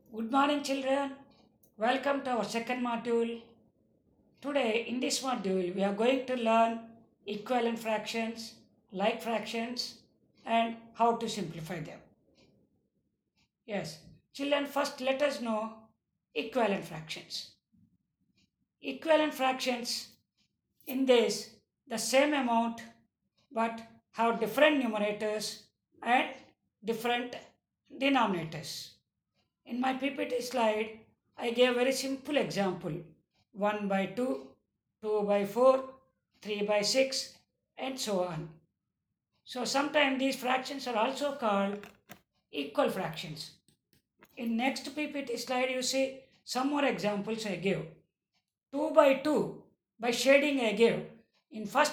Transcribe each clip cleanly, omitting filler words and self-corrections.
Good morning, children. Welcome to our second module. Today, in this module, we are going to learn equivalent fractions, like fractions, and how to simplify them. Yes, children, first let us know equivalent fractions. Equivalent fractions, in this, the same amount but have different numerators and different denominators. In my PPT slide, I gave a very simple example 1 by 2, 2 by 4, 3 by 6, and so on. So sometimes these fractions are also called equal fractions. In next PPT slide, you see some more examples I gave. 2 by 2, by shading I gave. In first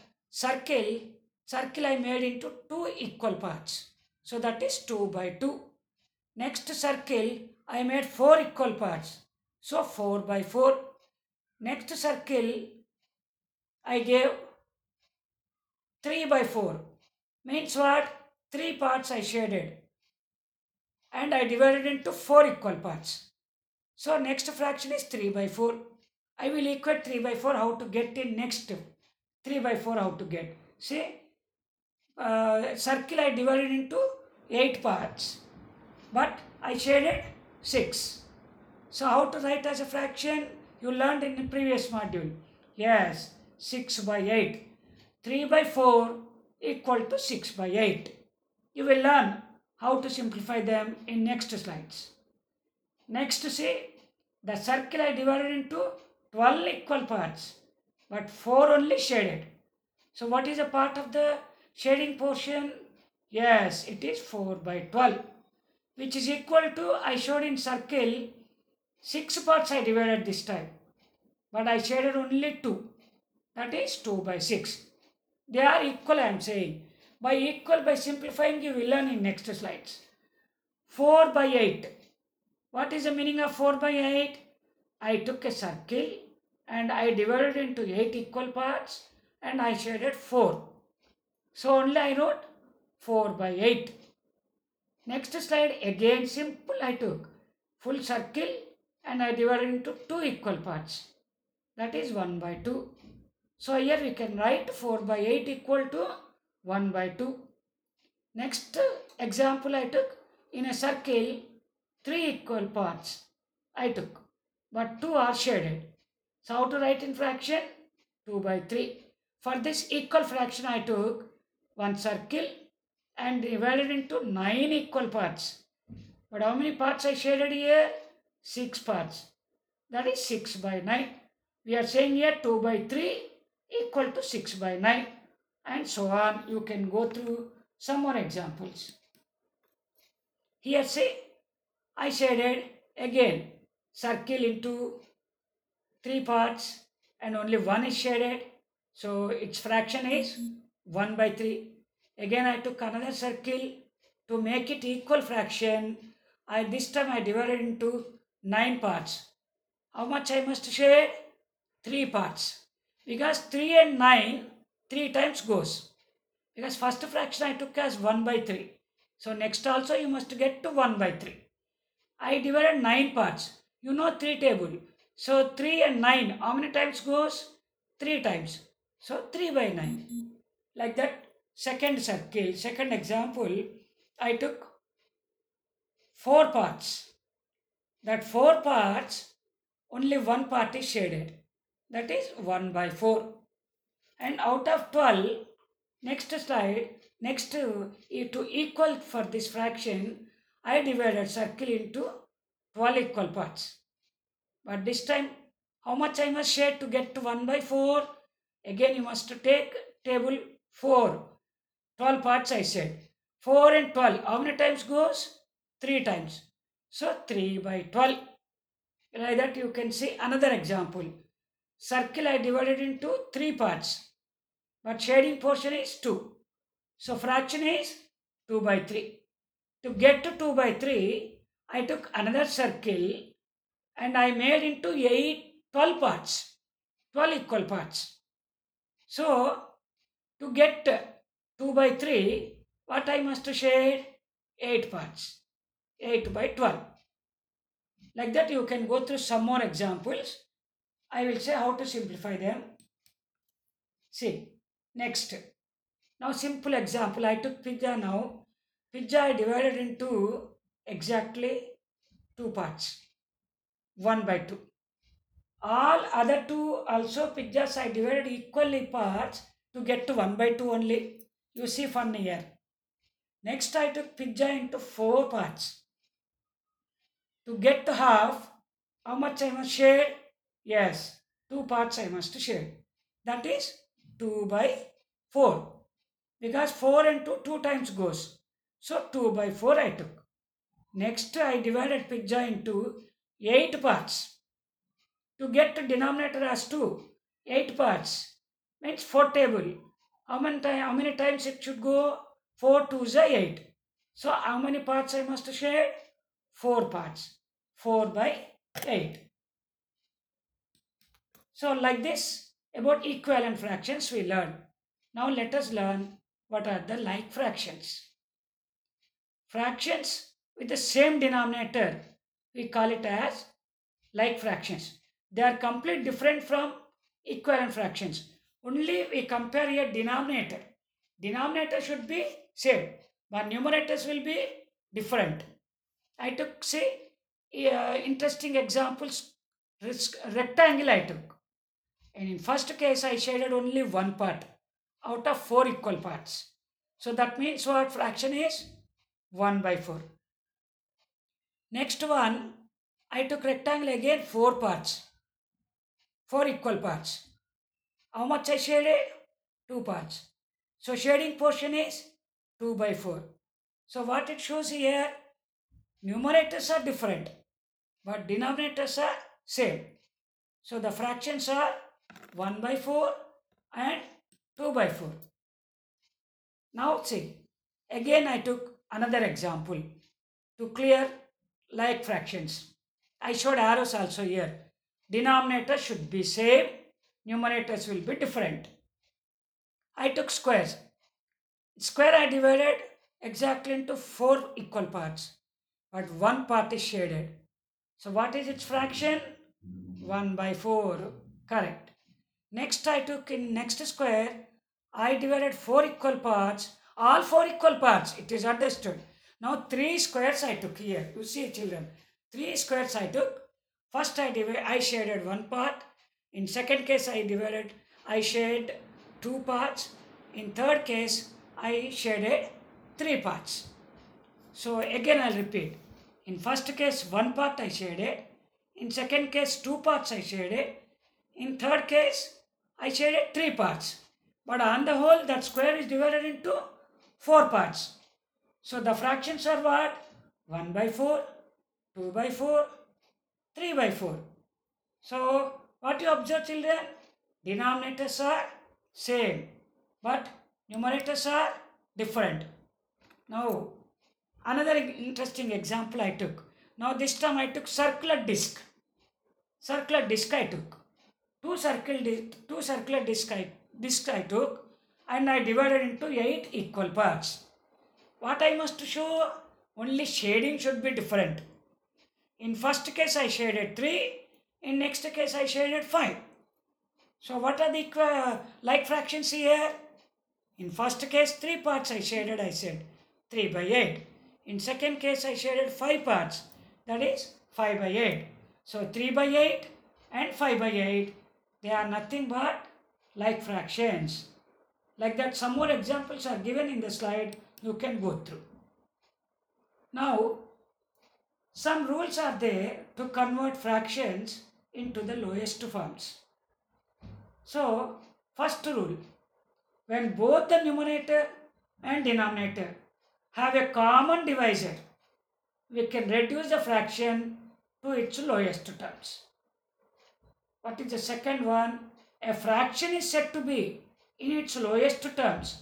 circle I made into two equal parts. So that is 2 by 2. Next circle, I made 4 equal parts. So 4 by 4. Next circle, I gave 3 by 4. Means what? 3 parts I shaded. And I divided into 4 equal parts. So next fraction is 3 by 4. I will equate 3 by 4 how to get in next 3 by 4 how to get. See, circle I divided into 8 parts. But I shaded 6. So how to write as a fraction? You learned in the previous module. Yes, 6 by 8. 3 by 4 equal to 6 by 8. You will learn how to simplify them in next slides. Next, see, the circle I divided into 12 equal parts, but 4 only shaded. So what is a part of the shading portion? Yes, it is 4 by 12, which is equal to, I showed in circle, 6 parts I divided this time, but I shaded only 2. That is 2 by 6. They are equal, I am saying. By equal, by simplifying, you will learn in next slides. 4 by 8. What is the meaning of 4 by 8? I took a circle and I divided into 8 equal parts and I shaded 4. So only I wrote 4 by 8. Next slide, again simple, I took full circle and I divided into 2 equal parts. That is 1 by 2. So here we can write 4 by 8 equal to 1 by 2. Next example I took, in a circle 3 equal parts I took, but 2 are shaded. So how to write in fraction? 2 by 3. For this equal fraction I took one circle and divided into 9 equal parts. But how many parts I shaded here? 6 parts. That is 6 by 9. We are saying here 2 by 3 equal to 6 by 9. And so on. You can go through some more examples. Here say, I shaded again circle into 3 parts and only 1 is shaded. So its fraction is 1 by 3. Again I took another circle to make it equal fraction. This time I divided into 9 parts. How much I must shade? 3 parts. Because 3 and 9, 3 times goes. Because first fraction I took as 1 by 3. So next also you must get to 1 by 3. I divided 9 parts. You know 3 table. So 3 and 9, how many times goes? 3 times. So 3 by 9. Like that, second circle, second example, I took 4 parts. That 4 parts, only 1 part is shaded. That is 1 by 4. And out of 12, next slide, to equal for this fraction, I divided circle into 12 equal parts. But this time, how much I must shade to get to 1 by 4? Again, you must take table 4. 12 parts I said. 4 and 12, how many times goes? 3 times. So 3 by 12. Like that you can see another example. Circle I divided into 3 parts. But shading portion is 2. So fraction is 2 by 3. To get to 2 by 3, I took another circle and I made into 12 parts, 12 equal parts. So to get 2 by 3, what I must shade? 8 parts, 8 by 12. Like that you can go through some more examples. I will say how to simplify them. See, next. Now simple example, I took pizza now. Pizza I divided into exactly two parts, 1 by 2. All other two also pizzas I divided equally parts to get to 1 by 2 only. You see fun here. Next I took pizza into 4 parts. To get to half, how much I must share? Yes, 2 parts I must share. That is 2 by 4. Because 4 into 2 times goes. So 2 by 4 I took. Next I divided pizza into 8 parts. To get the denominator as 2, 8 parts means 4 table. How many times it should go? 4 to 8. So how many parts I must share? 4 parts. 4 by 8. So like this, about equivalent fractions we learned. Now let us learn what are the like fractions. Fractions with the same denominator, we call it as like fractions. They are completely different from equivalent fractions. Only we compare a denominator. Denominator should be same, but numerators will be different. I took, say, interesting examples. Rectangle I took. And in first case, I shaded only one part out of 4 equal parts. So that means what fraction is? 1 by 4. Next one, I took rectangle again 4 parts. 4 equal parts. How much I shaded? 2 parts. So shading portion is 2 by 4. So what it shows here? Numerators are different, but denominators are same. So the fractions are 1 by 4 and 2 by 4. Now see, again I took another example to clear like fractions. I showed arrows also here. Denominator should be same, numerators will be different. I took squares. Square I divided exactly into 4 equal parts, but one part is shaded. So what is its fraction? 1 by 4. Correct. Next I took in next square, I divided 4 equal parts, all 4 equal parts, it is understood. Now 3 squares I took here. You see children, 3 squares I took. First I shaded one part. In second case I shaded 2 parts. In third case I shaded 3 parts. So again I'll repeat. In first case 1 part I shaded. In second case 2 parts I shaded. In third case I shaded 3 parts. But on the whole that square is divided into 4 parts. So the fractions are what? 1 by 4, 2 by 4, 3 by 4. So what you observe children? Denominators are same, but numerators are different. Now another interesting example I took. Now this time I took circular disc. Circular disc I took. Two circular disc I took and I divided into 8 equal parts. What I must show? Only shading should be different. In first case I shaded 3, in next case I shaded 5. So what are the like fractions here? In first case 3 parts I shaded, I said 3 by 8. In second case I shaded 5 parts, that is 5 by 8. So 3 by 8 and 5 by 8, they are nothing but like fractions. Like that some more examples are given in the slide, you can go through. Now some rules are there to convert fractions into the lowest forms. So first rule, when both the numerator and denominator have a common divisor, we can reduce the fraction to its lowest terms. What is the second one? A fraction is said to be in its lowest terms,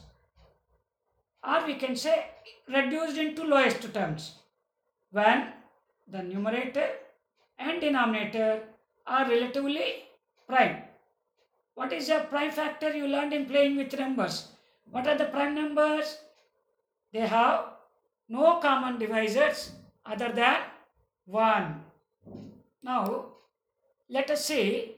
or we can say reduced into lowest terms, when the numerator and denominator are relatively prime. What is a prime factor? You learned in playing with numbers. What are the prime numbers? They have no common divisors other than 1. Now, let us see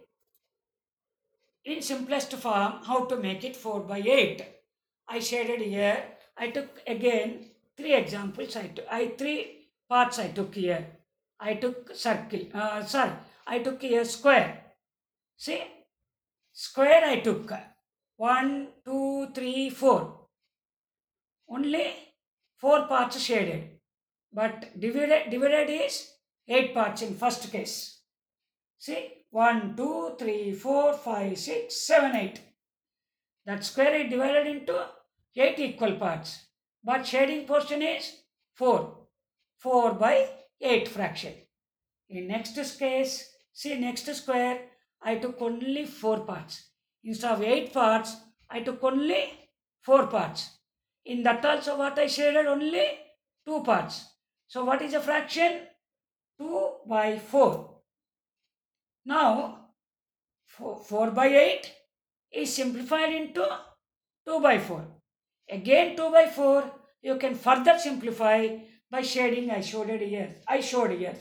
in simplest form how to make it 4 by 8. I shaded here. I took again 3 examples. Three parts I took here. I took circle. I took here square. See, square I took 1, 2, 3, 4. Only 4 parts shaded. But divided is 8 parts in first case. See, 1, 2, 3, 4, 5, 6, 7, 8. That square is divided into 8 equal parts. But shading portion is 4. 4 by 8 fraction. In next case, see next square, I took only 4 parts. Instead of 8 parts, I took only 4 parts. In that also what I shaded only 2 parts. So what is a fraction? 2 by 4. Now 4 by 8 is simplified into 2 by 4. Again 2 by 4 you can further simplify by shading I showed here.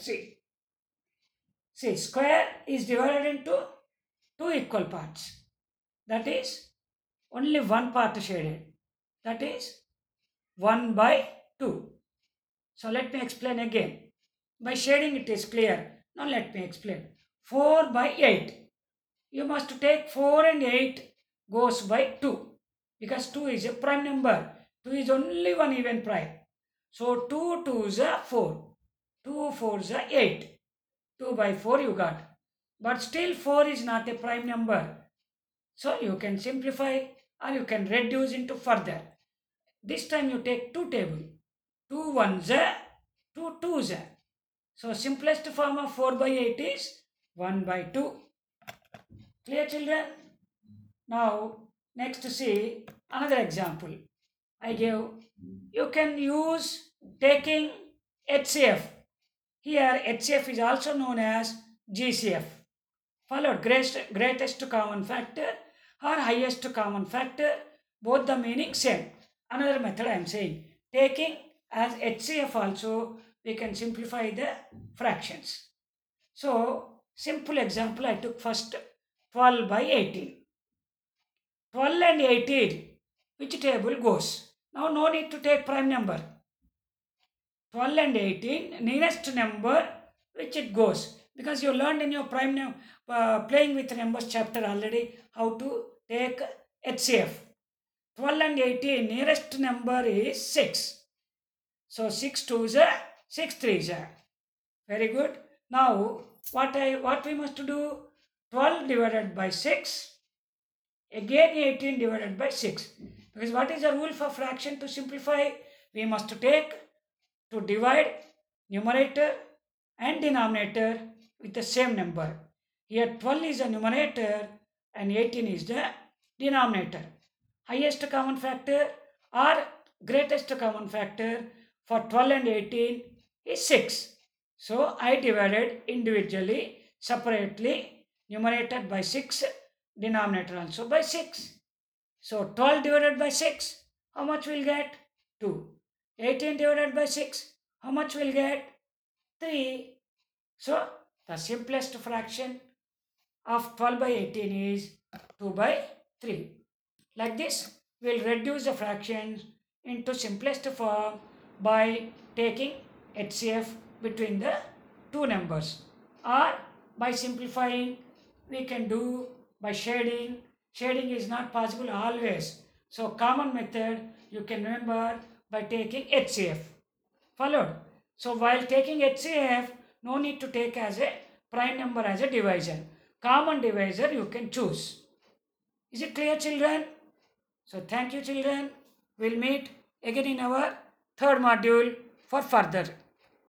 See, square is divided into 2 equal parts. That is only 1 part shaded. That is 1 by 2. So let me explain again. By shading it is clear. Now let me explain. 4 by 8. You must take 4 and 8 goes by 2. Because 2 is a prime number. 2 is only one even prime. So 2 2s are 4. 2 4s are 8. 2 by 4 you got. But still 4 is not a prime number. So you can simplify or you can reduce into further. This time you take 2 table. 2 1s are 2 2s are. So simplest form of 4 by 8 is 1 by 2. Clear children? Now next see another example. I give, you can use taking HCF. Here HCF is also known as GCF. Followed greatest common factor or highest common factor, both the meaning same. Another method I am saying, taking as HCF also we can simplify the fractions. So simple example I took first 12 by 18. 12 and 18, which table goes? Now no need to take prime number. 12 and 18, nearest number which it goes. Because you learned in your playing with numbers chapter already how to take HCF. 12 and 18, nearest number is 6. So 6 2s are 6 3s are. Very good. Now what we must do? 12 divided by 6. Again 18 divided by 6. Because what is the rule for fraction to simplify? We must take to divide numerator and denominator with the same number. Here 12 is the numerator and 18 is the denominator. Highest common factor or greatest common factor for 12 and 18 is 6. So I divided individually, separately, numerator by 6, denominator also by 6. So 12 divided by 6, how much will get? 2. 18 divided by 6, how much will get? 3. So the simplest fraction of 12 by 18 is 2 by 3. Like this, we will reduce the fractions into simplest form by taking HCF between the two numbers, or by simplifying we can do by shading. Shading is not possible always. So common method you can remember by taking HCF. Followed. So while taking HCF, no need to take as a prime number as a divisor. Common divisor you can choose. Is it clear children? So thank you children. We'll meet again in our third module for further.